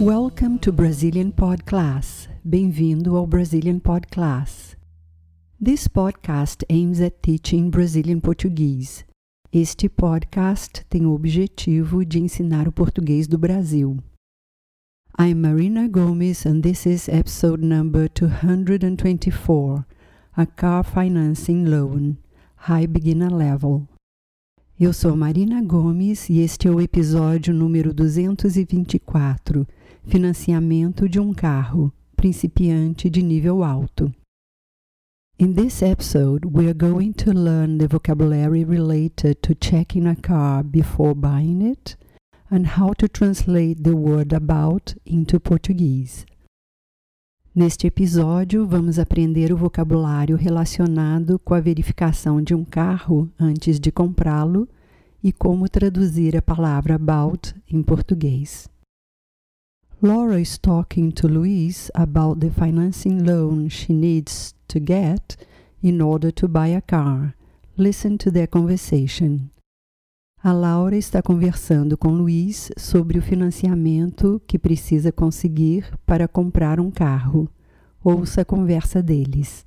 Welcome to Brazilian Pod Class. Bem-vindo ao Brazilian Pod Class. This podcast aims at teaching Brazilian Portuguese. Este podcast tem o objetivo de ensinar o português do Brasil. I'm Marina Gomes and this is episode number 224, a car financing loan, high beginner level. Eu sou Marina Gomes e este é o episódio número 224, financiamento de um carro, principiante de nível alto. In this episode, we are going to learn the vocabulary related to checking a car before buying it and how to translate the word about into Portuguese. Neste episódio, vamos aprender o vocabulário relacionado com a verificação de um carro antes de comprá-lo e como traduzir a palavra about em português. Laura is talking to Luis about the financing loan she needs to get in order to buy a car. Listen to their conversation. A Laura está conversando com Luis sobre o financiamento que precisa conseguir para comprar um carro. Ouça a conversa deles.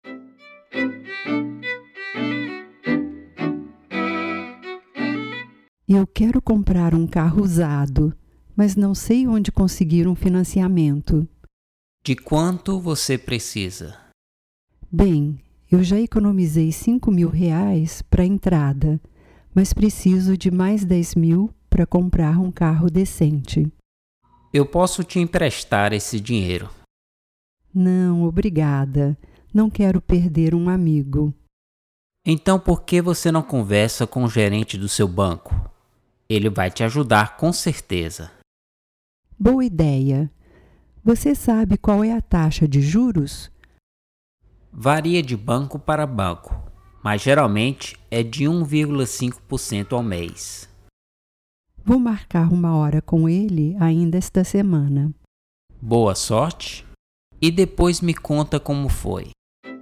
Eu quero comprar um carro usado, mas não sei onde conseguir um financiamento. De quanto você precisa? Bem, eu já economizei R$5.000 para a entrada, mas preciso de mais 10.000 para comprar um carro decente. Eu posso te emprestar esse dinheiro. Não, obrigada. Não quero perder um amigo. Então por que você não conversa com o gerente do seu banco? Ele vai te ajudar com certeza. Boa ideia. Você sabe qual é a taxa de juros? Varia de banco para banco, mas geralmente é de 1,5% ao mês. Vou marcar uma hora com ele ainda esta semana. Boa sorte e depois me conta como foi.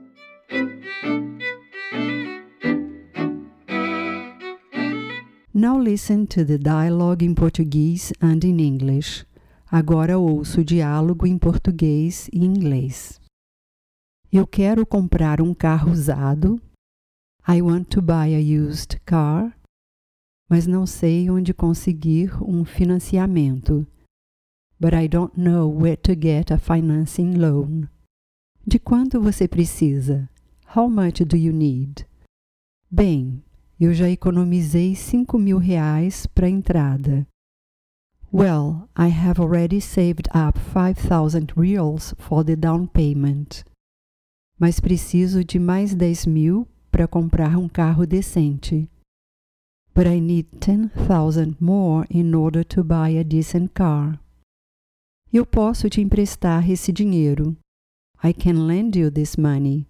Now listen to the dialogue in Portuguese and in English. Agora ouço o diálogo em português e inglês. Eu quero comprar um carro usado. I want to buy a used car. Mas não sei onde conseguir um financiamento. But I don't know where to get a financing loan. De quanto você precisa? How much do you need? Bem, eu já economizei R$5.000 para a entrada. Well, I have already saved up 5,000 reals for the down payment. Mas preciso de mais 10.000 para comprar um carro decente. But I need 10,000 more in order to buy a decent car. Eu posso te emprestar esse dinheiro. I can lend you this money.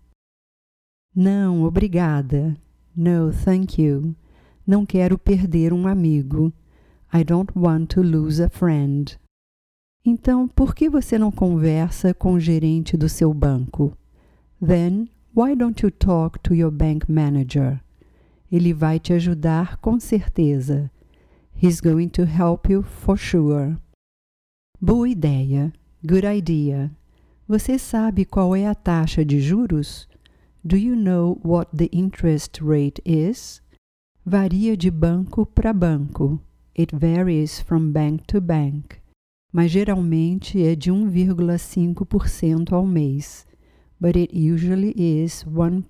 Não, obrigada. No, thank you. Não quero perder um amigo. I don't want to lose a friend. Então, por que você não conversa com o gerente do seu banco? Then, why don't you talk to your bank manager? Ele vai te ajudar com certeza. He's going to help you for sure. Boa ideia. Good idea. Você sabe qual é a taxa de juros? Do you know what the interest rate is? Varia de banco para banco. It varies from bank to bank. Mas geralmente é de 1,5% ao mês. But it usually is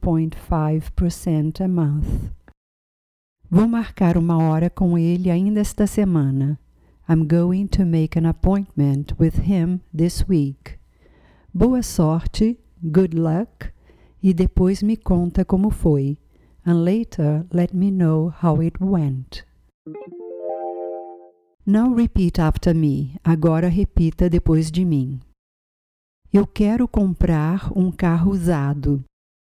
1.5% a month. Vou marcar uma hora com ele ainda esta semana. I'm going to make an appointment with him this week. Boa sorte, good luck, e depois me conta como foi. And later let me know how it went. Now repeat after me. Agora repita depois de mim. Eu quero comprar um carro usado.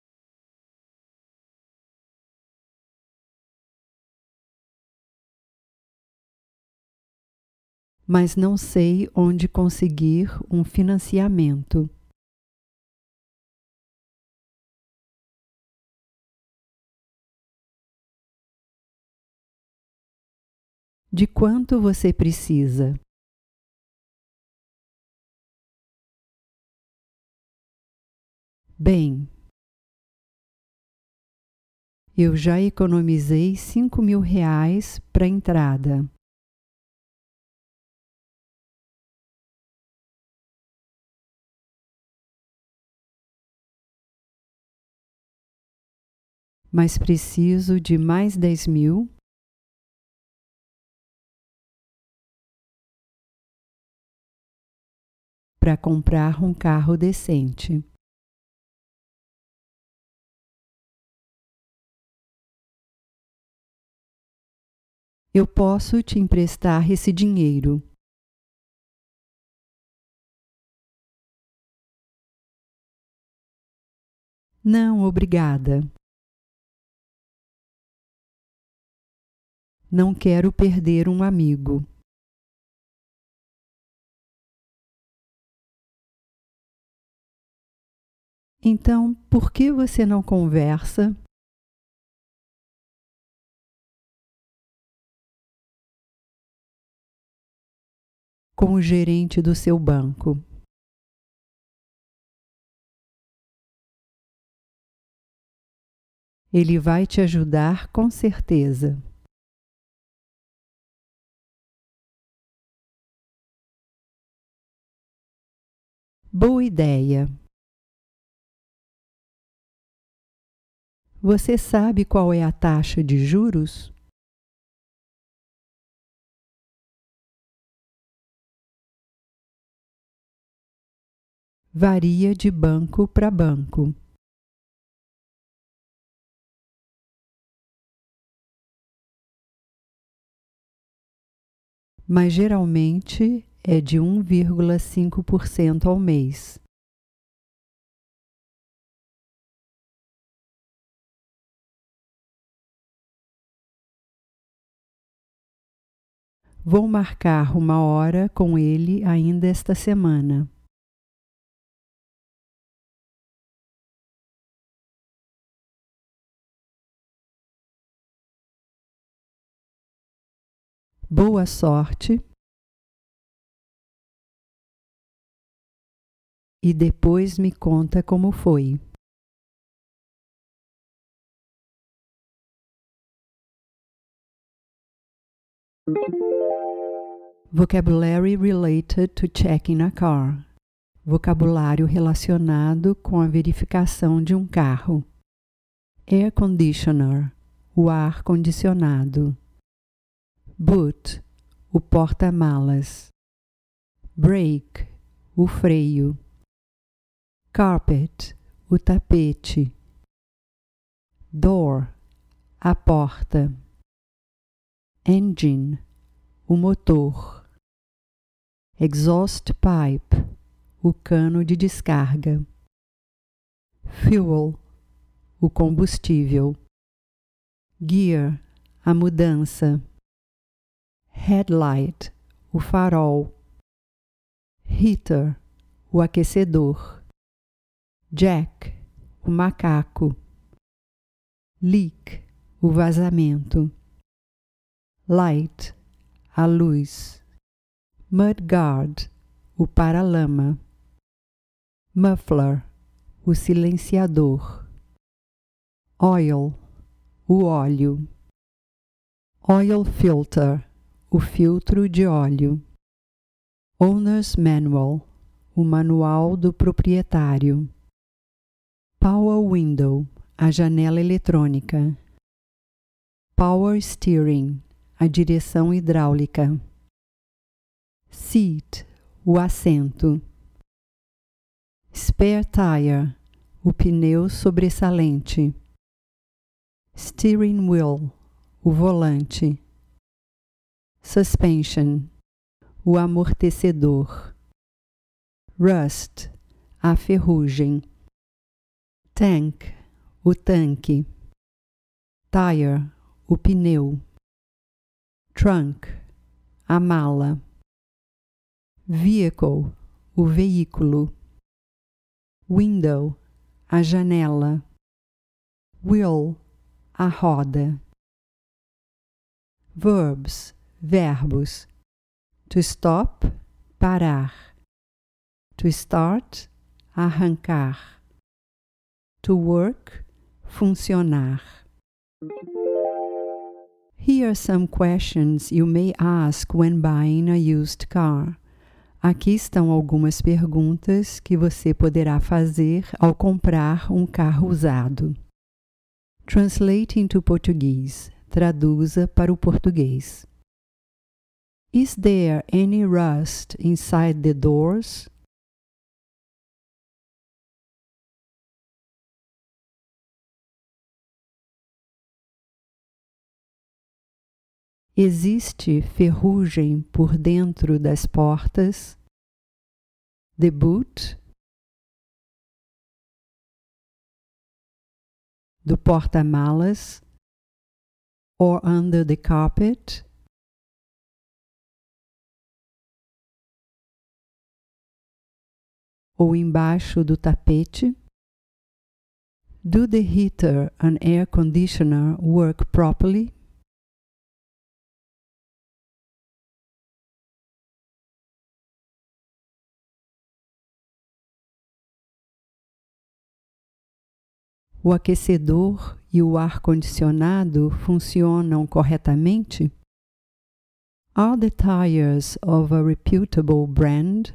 Mas não sei onde conseguir um financiamento. De quanto você precisa? Bem, eu já economizei R$ 5.000 para a entrada. Mas preciso de mais 10.000 para comprar um carro decente. Eu posso te emprestar esse dinheiro. Não, obrigada. Não quero perder um amigo. Então, por que você não conversa? Com o gerente do seu banco. Ele vai te ajudar com certeza. Boa ideia. Você sabe qual é a taxa de juros? Varia de banco para banco. Mas geralmente é de 1,5% ao mês. Vou marcar uma hora com ele ainda esta semana. Boa sorte e depois me conta como foi. Vocabulary related to checking a car. Vocabulário relacionado com a verificação de um carro. Air conditioner, o ar condicionado. Boot, o porta-malas. Brake, o freio. Carpet, o tapete. Door, a porta. Engine, o motor. Exhaust pipe, o cano de descarga. Fuel, o combustível. Gear, a mudança. Headlight, o farol. Heater, o aquecedor. Jack, o macaco. Leak, o vazamento. Light, a luz. Mudguard, o para-lama. Muffler, o silenciador. Oil, o óleo. Oil filter, o filtro de óleo. Owner's Manual, o manual do proprietário. Power Window, a janela eletrônica. Power Steering, a direção hidráulica. Seat, o assento. Spare tire, o pneu sobressalente. Steering wheel, o volante. Suspension, o amortecedor. Rust, a ferrugem. Tank, o tanque. Tire, o pneu. Trunk, a mala. Vehicle, o veículo. Window, a janela. Wheel, a roda. Verbs, verbos. To stop, parar. To start, arrancar. To work, funcionar. Here are some questions you may ask when buying a used car. Aqui estão algumas perguntas que você poderá fazer ao comprar um carro usado. Translate into Portuguese. Traduza para o português. Is there any rust inside the doors? Existe ferrugem por dentro das portas? The boot? Do porta-malas? Or under the carpet? Ou embaixo do tapete? Do the heater and air conditioner work properly? O aquecedor e o ar-condicionado funcionam corretamente? Are the tires of a reputable brand?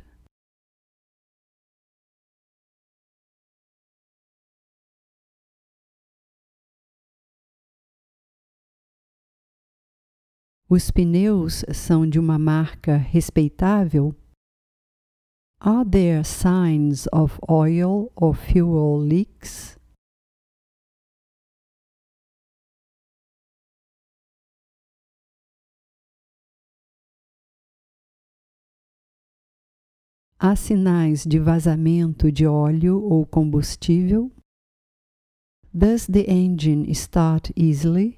Os pneus são de uma marca respeitável? Are there signs of oil or fuel leaks? Há sinais de vazamento de óleo ou combustível? Does the engine start easily?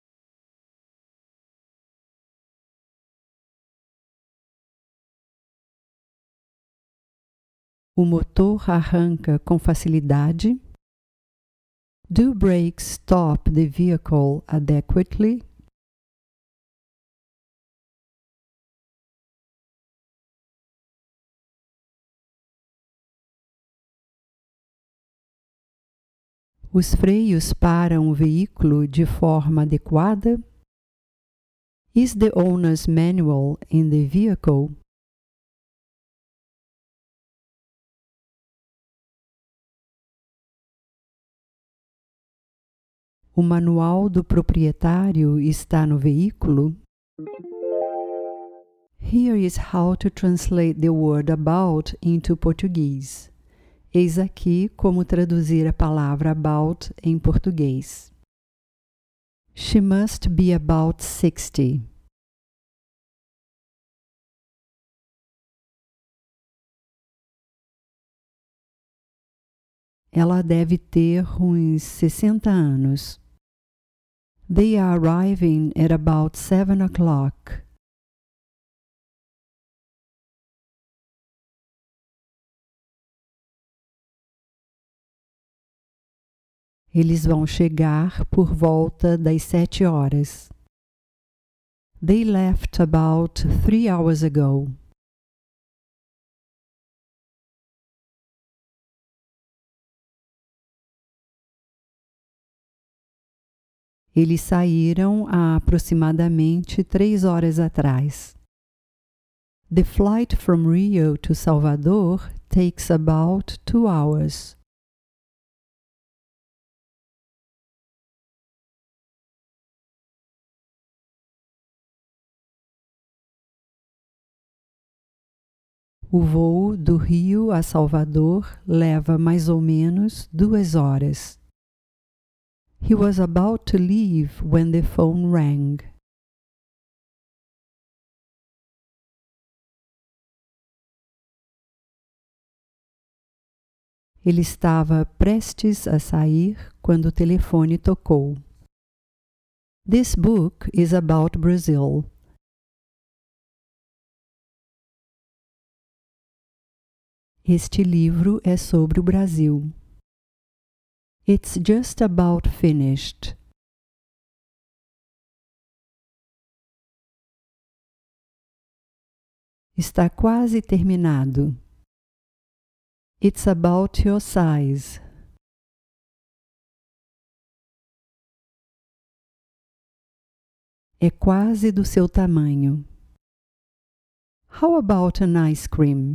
O motor arranca com facilidade? Do brakes stop the vehicle adequately? Os freios param o veículo de forma adequada? Is the owner's manual in the vehicle? O manual do proprietário está no veículo? Here is how to translate the word about into Portuguese. Eis aqui como traduzir a palavra about em português. She must be about 60. Ela deve ter uns 60 anos. They are arriving at about 7 o'clock. Eles vão chegar por volta das 7 horas. They left about 3 hours ago. Eles saíram há aproximadamente 3 horas atrás. The flight from Rio to Salvador takes about 2 hours. O voo do Rio a Salvador leva mais ou menos 2 horas. He was about to leave when the phone rang. Ele estava prestes a sair quando o telefone tocou. This book is about Brazil. Este livro é sobre o Brasil. It's just about finished. Está quase terminado. It's about your size. É quase do seu tamanho. How about an ice cream?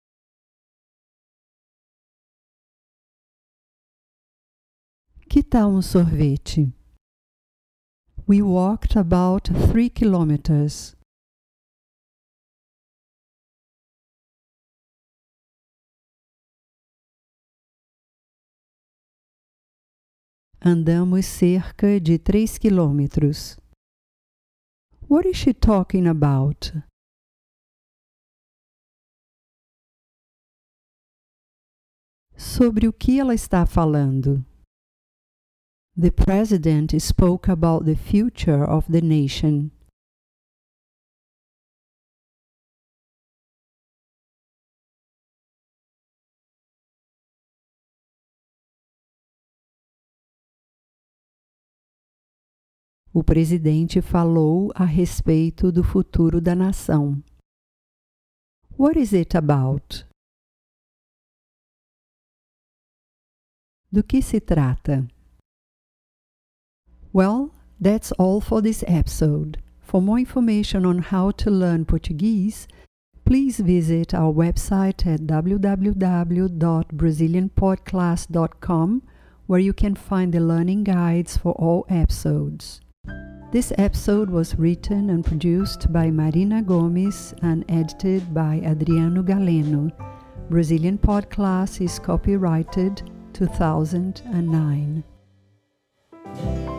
Que tal sorvete? We walked about 3 kilometers. Andamos cerca de 3 quilômetros. What is she talking about? Sobre o que ela está falando? The president spoke about the future of the nation. O presidente falou a respeito do futuro da nação. What is it about? Do que se trata? Well, that's all for this episode. For more information on how to learn Portuguese, please visit our website at www.brazilianpodclass.com, where you can find the learning guides for all episodes. This episode was written and produced by Marina Gomes and edited by Adriano Galeno. Brazilian Podcast is copyrighted 2009.